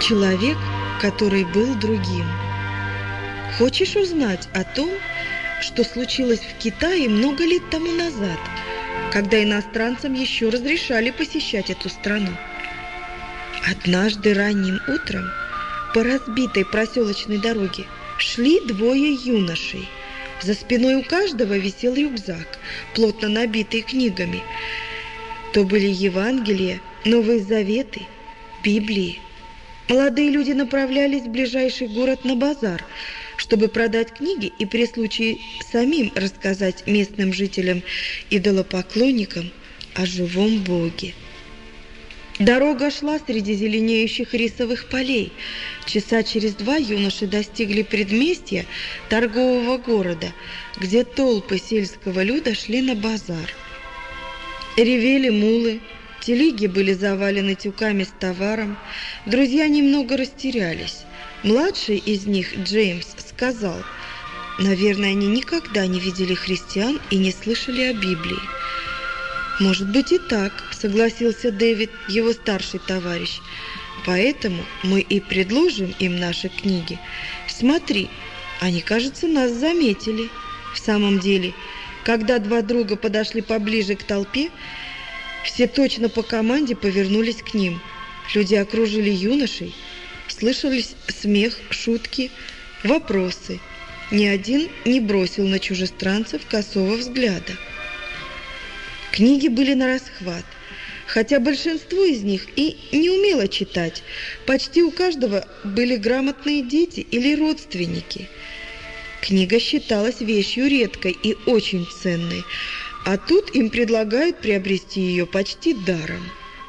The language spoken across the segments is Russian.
Человек, который был другим. Хочешь узнать о том, что случилось в Китае много лет тому назад, когда иностранцам еще разрешали посещать эту страну? Однажды ранним утром по разбитой проселочной дороге шли двое юношей. За спиной у каждого висел рюкзак, плотно набитый книгами. То были Евангелия, Новые Заветы, Библии. Молодые люди направлялись в ближайший город на базар, чтобы продать книги и при случае самим рассказать местным жителям-идолопоклонникам о живом Боге. Дорога шла среди зеленеющих рисовых полей. Часа через два юноши достигли предместья торгового города, где толпы сельского люда шли на базар. Ревели мулы, телеги были завалены тюками с товаром. Друзья немного растерялись. Младший из них, Джеймс, сказал: «Наверное, они никогда не видели христиан и не слышали о Библии». «Может быть и так», — согласился Дэвид, его старший товарищ. «Поэтому мы и предложим им наши книги. Смотри, они, кажется, нас заметили». В самом деле, когда два друга подошли поближе к толпе, все точно по команде повернулись к ним. Люди окружили юношей, слышались смех, шутки, вопросы. Ни один не бросил на чужестранцев косого взгляда. Книги были нарасхват, хотя большинство из них и не умело читать. Почти у каждого были грамотные дети или родственники. Книга считалась вещью редкой и очень ценной, а тут им предлагают приобрести ее почти даром.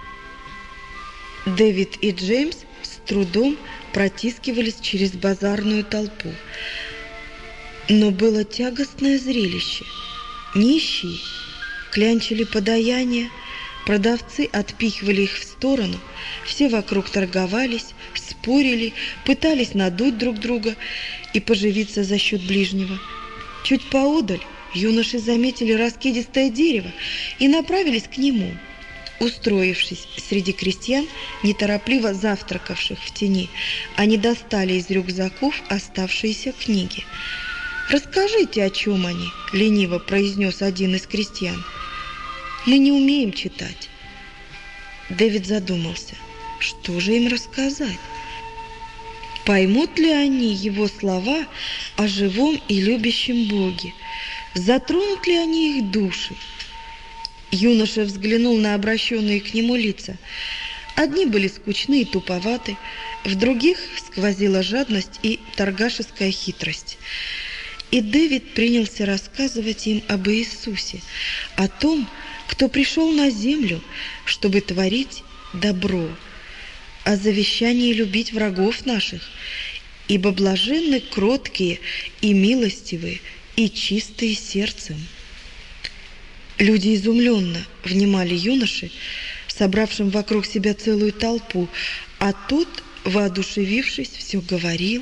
Дэвид и Джеймс с трудом протискивались через базарную толпу. Но было тягостное зрелище. Нищие клянчили подаяния, продавцы отпихивали их в сторону, все вокруг торговались, спорили, пытались надуть друг друга и поживиться за счет ближнего. Чуть поодаль юноши заметили раскидистое дерево и направились к нему. Устроившись среди крестьян, неторопливо завтракавших в тени, они достали из рюкзаков оставшиеся книги. «Расскажите, о чем они?» – лениво произнес один из крестьян. «Мы не умеем читать». Дэвид задумался. Что же им рассказать? Поймут ли они его слова о живом и любящем Боге? Затронут ли они их души? Юноша взглянул на обращенные к нему лица. Одни были скучны и туповаты, в других сквозила жадность и торгашеская хитрость. И Дэвид принялся рассказывать им об Иисусе, о том, кто пришел на землю, чтобы творить добро, о завещании любить врагов наших, ибо блаженны кроткие и милостивые и чистые сердцем. Люди изумленно внимали юноше, собравшим вокруг себя целую толпу, а тот, воодушевившись, все говорил.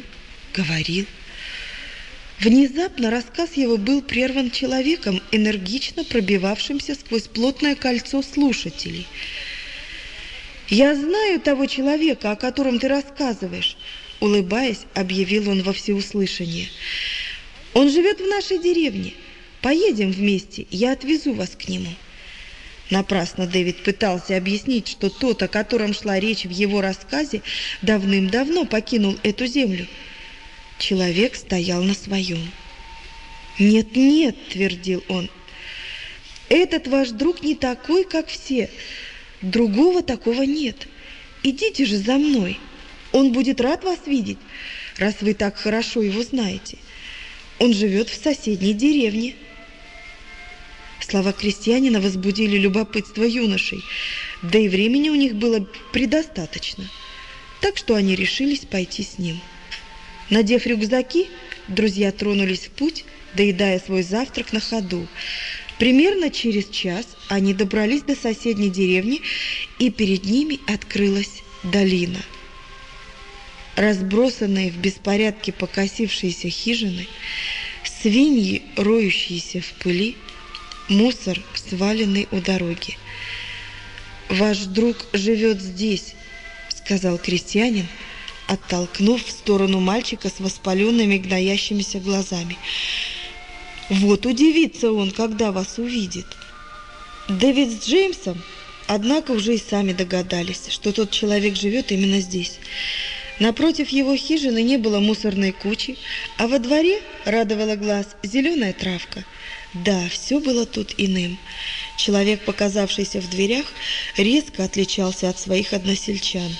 Внезапно рассказ его был прерван человеком, энергично пробивавшимся сквозь плотное кольцо слушателей. «Я знаю того человека, о котором ты рассказываешь», — улыбаясь, объявил он во всеуслышание. «Он живет в нашей деревне. Поедем вместе, я отвезу вас к нему». Напрасно Дэвид пытался объяснить, что тот, о котором шла речь в его рассказе, давным-давно покинул эту землю. Человек стоял на своем. «Нет», — твердил он, — «этот ваш друг не такой, как все. Другого такого нет. Идите же за мной. Он будет рад вас видеть, раз вы так хорошо его знаете. Он живет в соседней деревне». Слова крестьянина возбудили любопытство юношей, да и времени у них было предостаточно, так что они решились пойти с ним. Надев рюкзаки, друзья тронулись в путь, доедая свой завтрак на ходу. Примерно через час они добрались до соседней деревни, и перед ними открылась долина. Разбросанные в беспорядке покосившиеся хижины, свиньи, роющиеся в пыли, мусор, сваленный у дороги. «Ваш друг живет здесь», — сказал крестьянин, оттолкнув в сторону мальчика с воспаленными гноящимися глазами. «Вот удивится он, когда вас увидит». Дэвид с Джеймсом, однако, уже и сами догадались, что тот человек живет именно здесь. Напротив его хижины не было мусорной кучи, а во дворе радовала глаз зеленая травка. Да, все было тут иным. Человек, показавшийся в дверях, резко отличался от своих односельчан.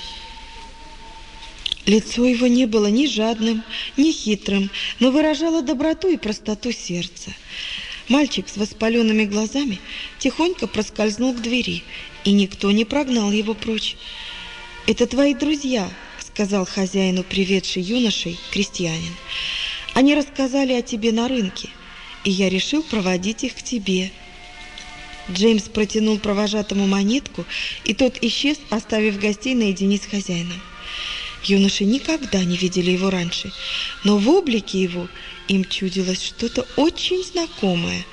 Лицо его не было ни жадным, ни хитрым, но выражало доброту и простоту сердца. Мальчик с воспаленными глазами тихонько проскользнул к двери, и никто не прогнал его прочь. «Это твои друзья», — сказал хозяину, приведший юношей, крестьянин. «Они рассказали о тебе на рынке, и я решил проводить их к тебе». Джеймс протянул провожатому монетку, и тот исчез, оставив гостей наедине с хозяином. Юноши никогда не видели его раньше, но в облике его им чудилось что-то очень знакомое.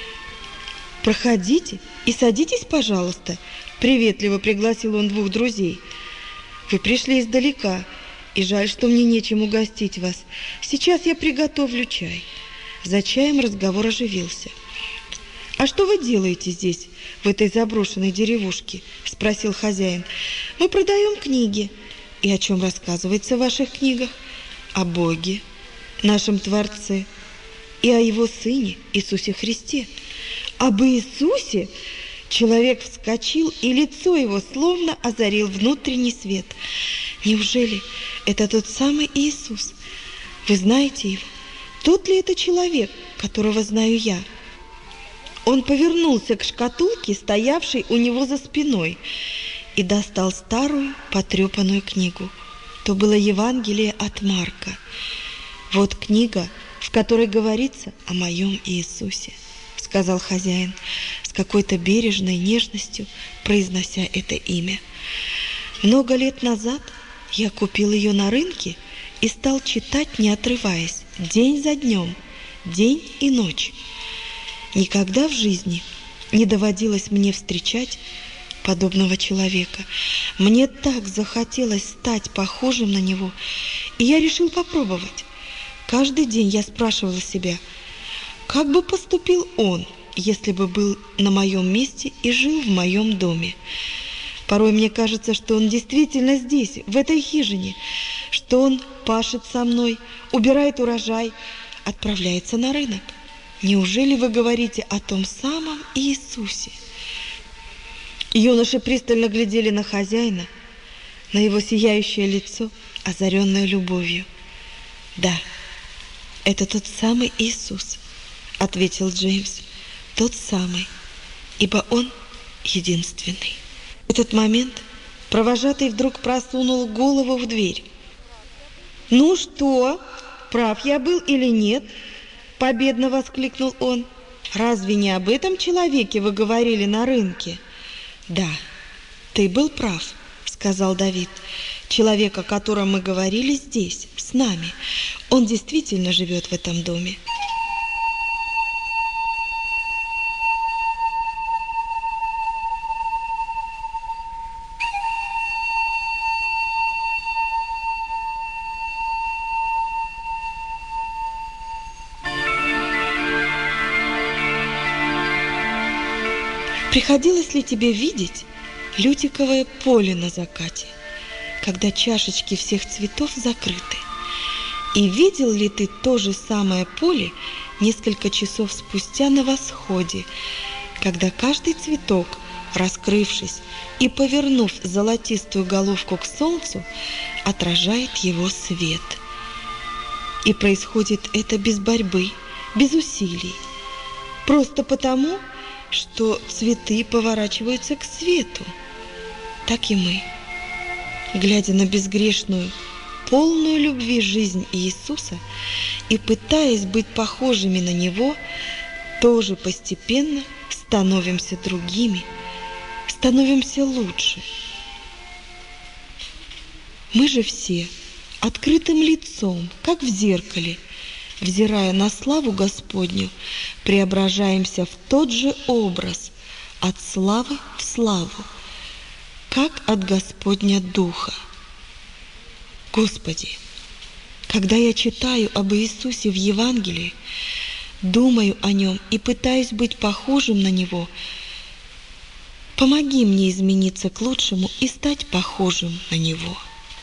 «Проходите и садитесь, пожалуйста», — приветливо пригласил он двух друзей. «Вы пришли издалека, и жаль, что мне нечем угостить вас. Сейчас я приготовлю чай». За чаем разговор оживился. «А что вы делаете здесь, в этой заброшенной деревушке?» — спросил хозяин. «Мы продаем книги». «И о чем рассказывается в ваших книгах?» «О Боге, нашем Творце, и о Его Сыне Иисусе Христе». «Об Иисусе?» Человек вскочил, и лицо его словно озарил внутренний свет. «Неужели это тот самый Иисус? Вы знаете его? Тот ли это человек, которого знаю я?» Он повернулся к шкатулке, стоявшей у него за спиной, и достал старую потрепанную книгу. То было Евангелие от Марка. «Вот книга, в которой говорится о моем Иисусе», — сказал хозяин, с какой-то бережной нежностью произнося это имя. «Много лет назад я купил ее на рынке и стал читать, не отрываясь, день за днем, день и ночь. Никогда в жизни не доводилось мне встречать подобного человека. Мне так захотелось стать похожим на него, и я решил попробовать. Каждый день я спрашивала себя, как бы поступил он, если бы был на моем месте и жил в моем доме. Порой мне кажется, что он действительно здесь, в этой хижине, что он пашет со мной, убирает урожай, отправляется на рынок. Неужели вы говорите о том самом Иисусе?» Юноши пристально глядели на хозяина, на его сияющее лицо, озаренное любовью. «Да, это тот самый Иисус», — ответил Джеймс, — «тот самый, ибо Он единственный». В этот момент провожатый вдруг просунул голову в дверь. «Ну что, прав я был или нет?» — победно воскликнул он. «Разве не об этом человеке вы говорили на рынке?» «Да, ты был прав», — сказал Давид. «Человек, о котором мы говорили, здесь, с нами. Он действительно живет в этом доме». Приходилось ли тебе видеть лютиковое поле на закате, когда чашечки всех цветов закрыты? И видел ли ты то же самое поле несколько часов спустя на восходе, когда каждый цветок, раскрывшись и повернув золотистую головку к солнцу, отражает его свет? И происходит это без борьбы, без усилий, просто потому, что цветы поворачиваются к свету. Так и мы, глядя на безгрешную, полную любви жизнь Иисуса и пытаясь быть похожими на Него, тоже постепенно становимся другими, становимся лучше. Мы же все открытым лицом, как в зеркале, взирая на славу Господню, преображаемся в тот же образ, от славы в славу, как от Господня Духа. Господи, когда я читаю об Иисусе в Евангелии, думаю о Нем и пытаюсь быть похожим на Него, помоги мне измениться к лучшему и стать похожим на Него.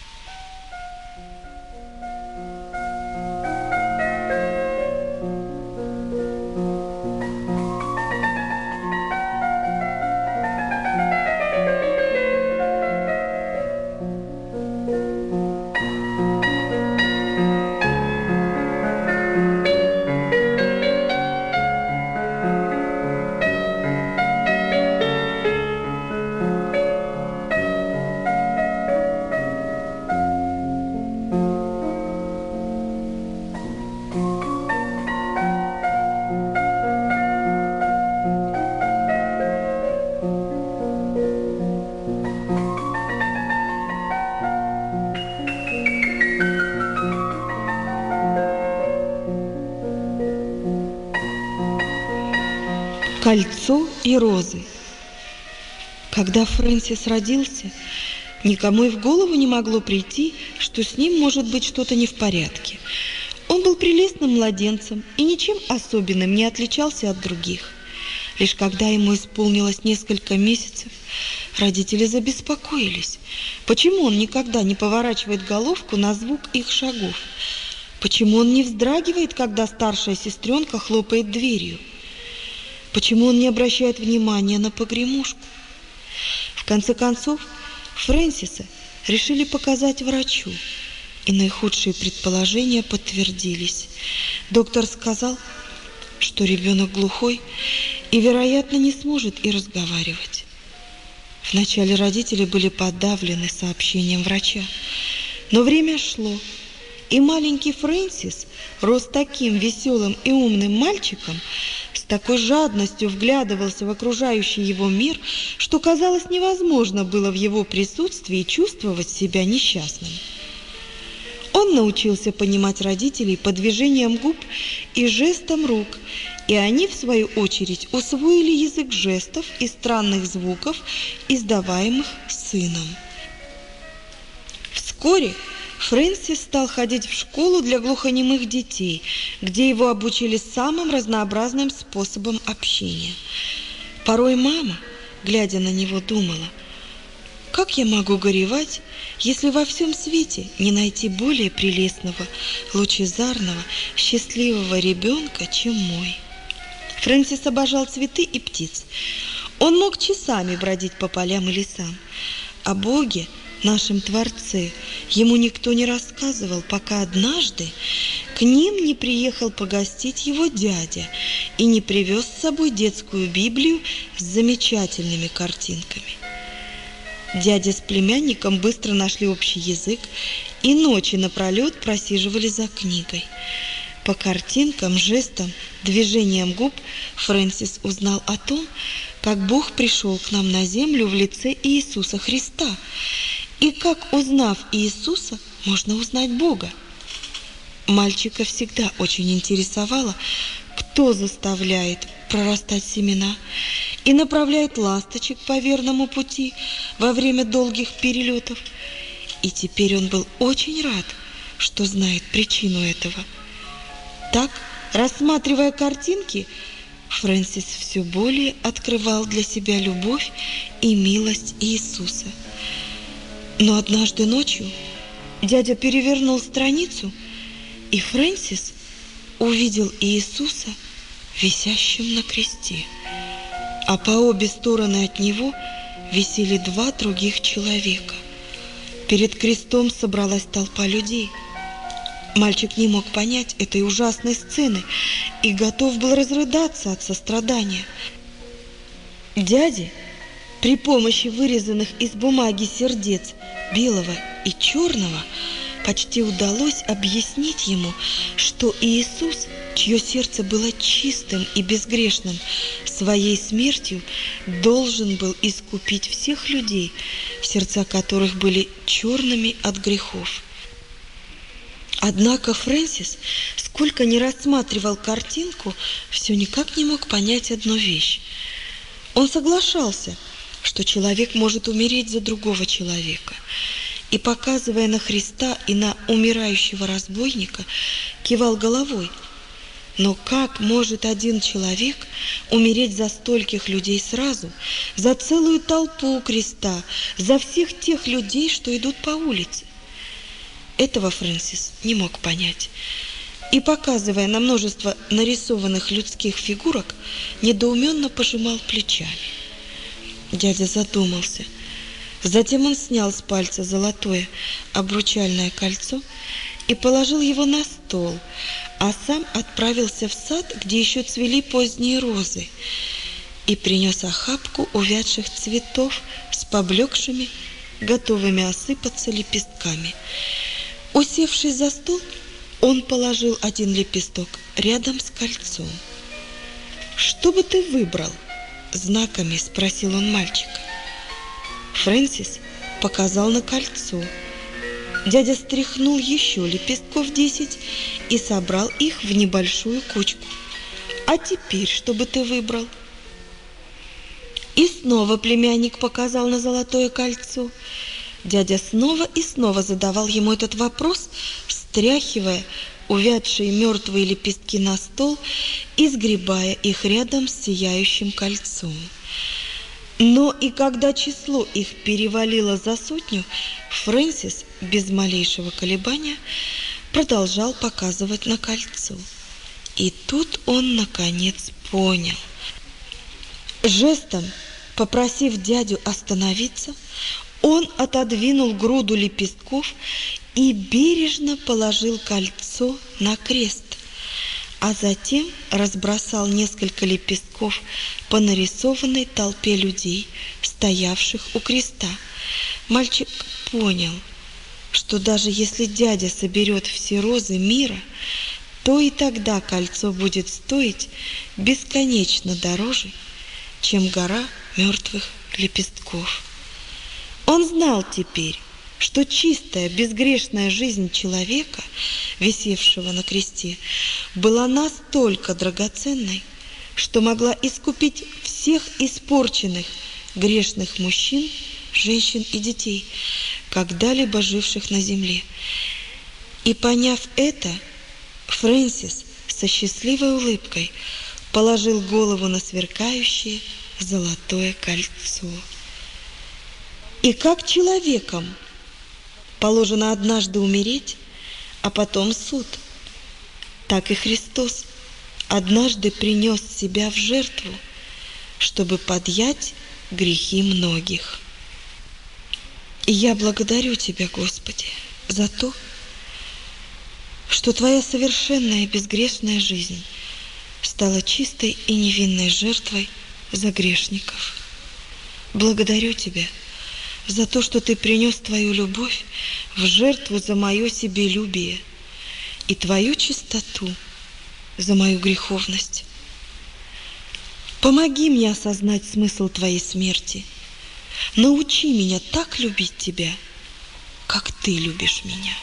Кольцо и розы. Когда Фрэнсис родился, никому и в голову не могло прийти, что с ним может быть что-то не в порядке. Он был прелестным младенцем и ничем особенным не отличался от других. Лишь когда ему исполнилось несколько месяцев, родители забеспокоились. Почему он никогда не поворачивает головку на звук их шагов? Почему он не вздрагивает, когда старшая сестренка хлопает дверью? Почему он не обращает внимания на погремушку? В конце концов, Фрэнсиса решили показать врачу, и наихудшие предположения подтвердились. Доктор сказал, что ребенок глухой и, вероятно, не сможет и разговаривать. Вначале родители были подавлены сообщением врача, но время шло, и маленький Фрэнсис рос таким веселым и умным мальчиком, с такой жадностью вглядывался в окружающий его мир, что, казалось, невозможно было в его присутствии чувствовать себя несчастным. Он научился понимать родителей по движениям губ и жестам рук, и они, в свою очередь, усвоили язык жестов и странных звуков, издаваемых сыном. Вскоре Фрэнсис стал ходить в школу для глухонемых детей, где его обучили самым разнообразным способам общения. Порой мама, глядя на него, думала: «Как я могу горевать, если во всем свете не найти более прелестного, лучезарного, счастливого ребенка, чем мой?» Фрэнсис обожал цветы и птиц. Он мог часами бродить по полям и лесам. О Боге, нашем Творце, ему никто не рассказывал, пока однажды к ним не приехал погостить его дядя и не привез с собой детскую Библию с замечательными картинками. Дядя с племянником быстро нашли общий язык и ночи напролет просиживали за книгой. По картинкам, жестам, движениям губ Фрэнсис узнал о том, как Бог пришел к нам на землю в лице Иисуса Христа, и как, узнав Иисуса, можно узнать Бога. Мальчика всегда очень интересовало, кто заставляет прорастать семена и направляет ласточек по верному пути во время долгих перелетов. И теперь он был очень рад, что знает причину этого. Так, рассматривая картинки, Фрэнсис все более открывал для себя любовь и милость Иисуса. Но однажды ночью дядя перевернул страницу, и Фрэнсис увидел Иисуса висящим на кресте, а по обе стороны от него висели два других человека. Перед крестом собралась толпа людей. Мальчик не мог понять этой ужасной сцены и готов был разрыдаться от сострадания. Дяде при помощи вырезанных из бумаги сердец белого и черного почти удалось объяснить ему, что Иисус, чье сердце было чистым и безгрешным, своей смертью должен был искупить всех людей, сердца которых были черными от грехов. Однако Фрэнсис, сколько ни рассматривал картинку, все никак не мог понять одну вещь. Он соглашался, что человек может умереть за другого человека, и, показывая на Христа и на умирающего разбойника, кивал головой. Но как может один человек умереть за стольких людей сразу, за целую толпу у креста, за всех тех людей, что идут по улице? Этого Фрэнсис не мог понять. И, показывая на множество нарисованных людских фигурок, недоуменно пожимал плечами. Дядя задумался. Затем он снял с пальца золотое обручальное кольцо и положил его на стол, а сам отправился в сад, где еще цвели поздние розы, и принес охапку увядших цветов с поблекшими, готовыми осыпаться лепестками. Усевшись за стол, он положил один лепесток рядом с кольцом. «Что бы ты выбрал?» — знаками спросил он мальчика. Фрэнсис показал на кольцо. Дядя стряхнул еще лепестков 10 и собрал их в небольшую кучку. «А теперь что бы ты выбрал?» И снова племянник показал на золотое кольцо. Дядя снова и снова задавал ему этот вопрос, стряхивая увядшие мертвые лепестки на стол и сгребая их рядом с сияющим кольцом. Но и когда число их перевалило за 100, Фрэнсис без малейшего колебания продолжал показывать на кольцо. И тут он, наконец, понял. Жестом попросив дядю остановиться, он отодвинул груду лепестков и бережно положил кольцо на крест, а затем разбросал несколько лепестков по нарисованной толпе людей, стоявших у креста. Мальчик понял, что даже если дядя соберет все розы мира, то и тогда кольцо будет стоить бесконечно дороже, чем гора мертвых лепестков. Он знал теперь, что чистая, безгрешная жизнь человека, висевшего на кресте, была настолько драгоценной, что могла искупить всех испорченных, грешных мужчин, женщин и детей, когда-либо живших на земле. И, поняв это, Фрэнсис со счастливой улыбкой положил голову на сверкающее золотое кольцо. И как человеком положено однажды умереть, а потом суд, так и Христос однажды принес себя в жертву, чтобы подъять грехи многих. И я благодарю Тебя, Господи, за то, что Твоя совершенная и безгрешная жизнь стала чистой и невинной жертвой за грешников. Благодарю Тебя за то, что Ты принес Твою любовь в жертву за мое себелюбие и Твою чистоту за мою греховность. Помоги мне осознать смысл Твоей смерти. Научи меня так любить Тебя, как Ты любишь меня.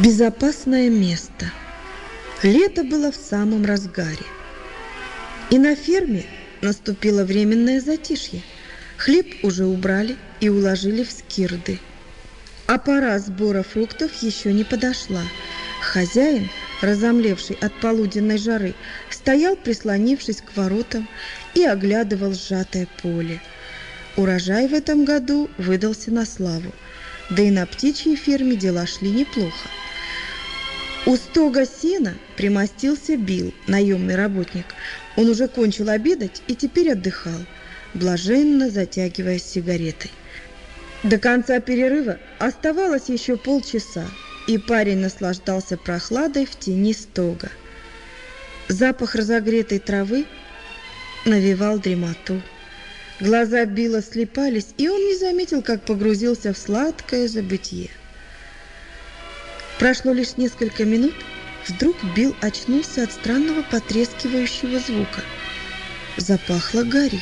Безопасное место. Лето было в самом разгаре. И на ферме наступило временное затишье. Хлеб уже убрали и уложили в скирды. А пора сбора фруктов еще не подошла. Хозяин, разомлевший от полуденной жары, стоял, прислонившись к воротам, и оглядывал сжатое поле. Урожай в этом году выдался на славу, да и на птичьей ферме дела шли неплохо. У стога сена примостился Билл, наемный работник. Он уже кончил обедать и теперь отдыхал, блаженно затягиваясь сигаретой. До конца перерыва оставалось еще полчаса, и парень наслаждался прохладой в тени стога. Запах разогретой травы навевал дремоту. Глаза Билла слипались, и он не заметил, как погрузился в сладкое забытье. Прошло лишь несколько минут, вдруг Билл очнулся от странного потрескивающего звука. Запахло гарью.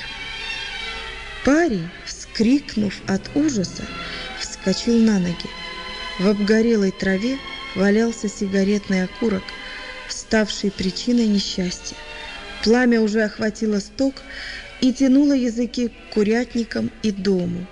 Парень, вскрикнув от ужаса, вскочил на ноги. В обгорелой траве валялся сигаретный окурок, ставший причиной несчастья. Пламя уже охватило стог и тянуло языки к курятникам и дому.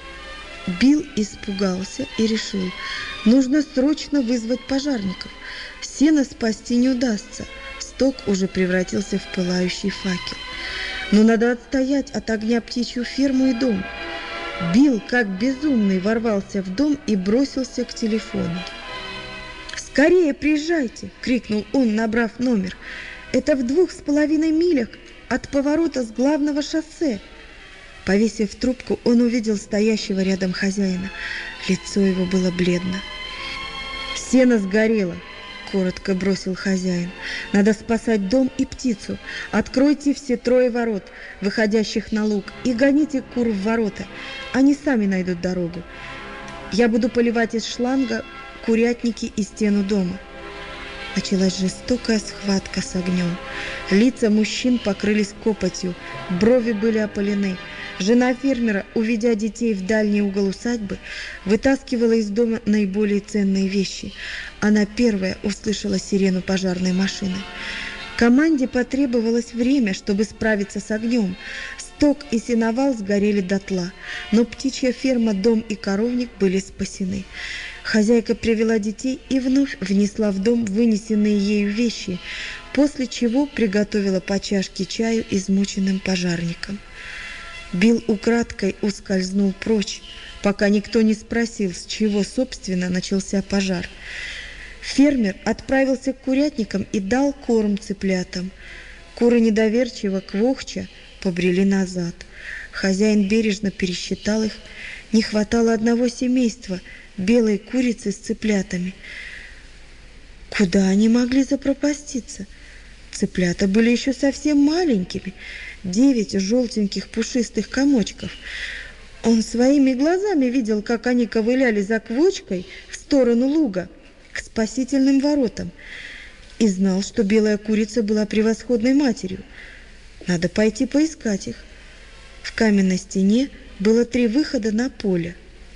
Билл испугался и решил, нужно срочно вызвать пожарников. Сено спасти не удастся, стог уже превратился в пылающий факел. Но надо отстоять от огня птичью ферму и дом. Билл, как безумный, ворвался в дом и бросился к телефону. «Скорее приезжайте!» – крикнул он, набрав номер. «Это в 2,5 милях от поворота с главного шоссе». Повесив трубку, он увидел стоящего рядом хозяина. Лицо его было бледно. «Сено сгорело», — коротко бросил хозяин. «Надо спасать дом и птицу. Откройте все 3 ворот, выходящих на луг, и гоните кур в ворота. Они сами найдут дорогу. Я буду поливать из шланга курятники и стену дома». Началась жестокая схватка с огнем. Лица мужчин покрылись копотью, брови были опалены. Жена фермера, уведя детей в дальний угол усадьбы, вытаскивала из дома наиболее ценные вещи. Она первая услышала сирену пожарной машины. Команде потребовалось время, чтобы справиться с огнем. Стог и сеновал сгорели дотла, но птичья ферма, дом и коровник были спасены. Хозяйка привела детей и вновь внесла в дом вынесенные ею вещи, после чего приготовила по чашке чаю измученным пожарникам. Билл украдкой ускользнул прочь, пока никто не спросил, с чего, собственно, начался пожар. Фермер отправился к курятникам и дал корм цыплятам. Куры недоверчиво, квохча, побрели назад. Хозяин бережно пересчитал их. Не хватало одного семейства – белой курицы с цыплятами. Куда они могли запропаститься? Цыплята были еще совсем маленькими, 9 желтеньких пушистых комочков. Он своими глазами видел, как они ковыляли за квочкой в сторону луга, к спасительным воротам, и знал, что белая курица была превосходной матерью. Надо пойти поискать их. В каменной стене было 3 выхода на поле,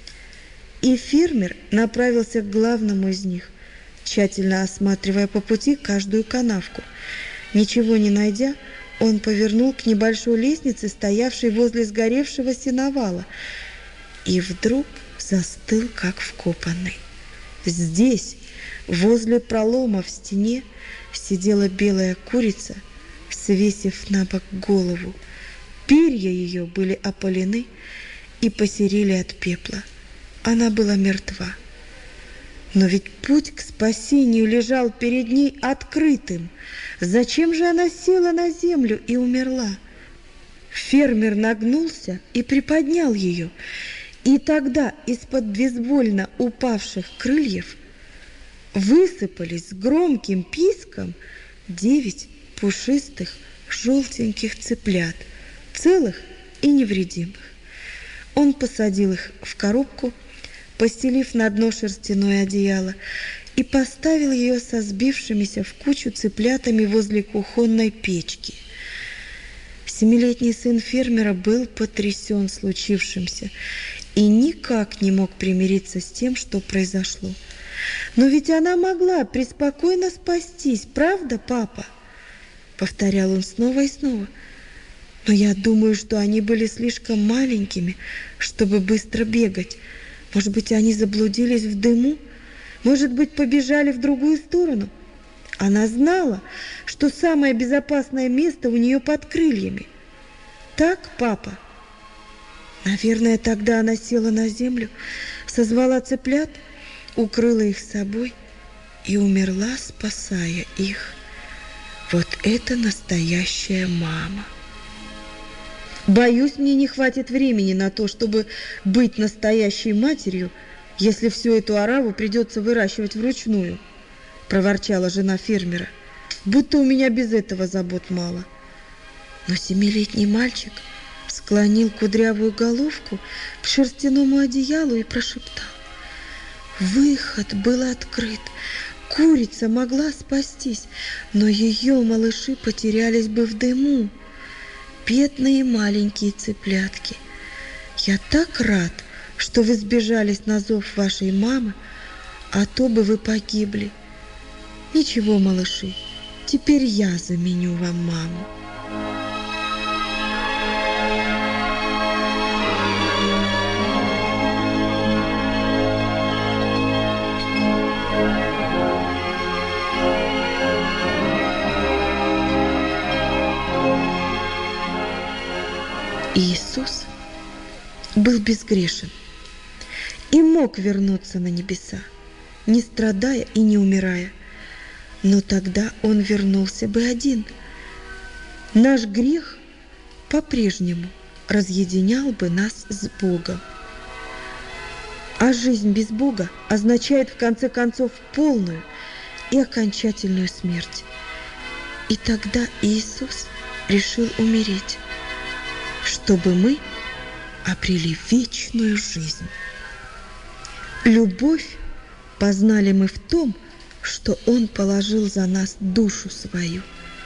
и фермер направился к главному из них, тщательно осматривая по пути каждую канавку. Ничего не найдя, он повернул к небольшой лестнице, стоявшей возле сгоревшего сеновала, и вдруг застыл, как вкопанный. Здесь, возле пролома в стене, сидела белая курица, свесив на бок голову. Перья ее были опалены и посерели от пепла. Она была мертва. Но ведь путь к спасению лежал перед ней открытым. Зачем же она села на землю и умерла? Фермер нагнулся и приподнял ее, и тогда из-под безвольно упавших крыльев высыпались с громким писком 9 пушистых желтеньких цыплят, целых и невредимых. Он посадил их в коробку, постелив на дно шерстяное одеяло, и поставил ее со сбившимися в кучу цыплятами возле кухонной печки. 7-летний сын фермера был потрясен случившимся и никак не мог примириться с тем, что произошло. Но ведь она могла преспокойно спастись, правда, папа? Повторял он снова и снова. Но я думаю, что они были слишком маленькими, чтобы быстро бегать. Может быть, они заблудились в дыму? Может быть, побежали в другую сторону? Она знала, что самое безопасное место у нее под крыльями. Так, папа? Наверное, тогда она села на землю, созвала цыплят, укрыла их собой и умерла, спасая их. Вот это настоящая мама. Боюсь, мне не хватит времени на то, чтобы быть настоящей матерью, если всю эту ораву придется выращивать вручную, проворчала жена фермера, будто у меня без этого забот мало. Но 7-летний мальчик склонил кудрявую головку к шерстяному одеялу и прошептал: выход был открыт. Курица могла спастись, но ее малыши потерялись бы в дыму. Бедные маленькие цыплятки. Я так рад, что вы сбежались на зов вашей мамы, а то бы вы погибли. Ничего, малыши, теперь я заменю вам маму. Иисус был безгрешен и мог вернуться на небеса, не страдая и не умирая. Но тогда Он вернулся бы один. Наш грех по-прежнему разъединял бы нас с Богом. А жизнь без Бога означает, в конце концов, полную и окончательную смерть. И тогда Иисус решил умереть, чтобы мы обрели вечную жизнь. Любовь познали мы в том, что Он положил за нас душу свою.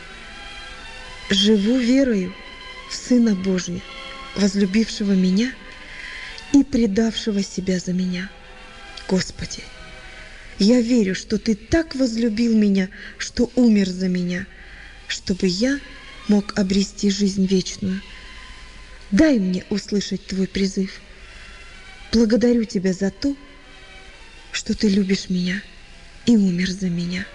Живу верою в Сына Божия, возлюбившего меня и предавшего себя за меня. Господи, я верю, что Ты так возлюбил меня, что умер за меня, чтобы я мог обрести жизнь вечную. Дай мне услышать Твой призыв. Благодарю Тебя за то, что Ты любишь меня и умер за меня.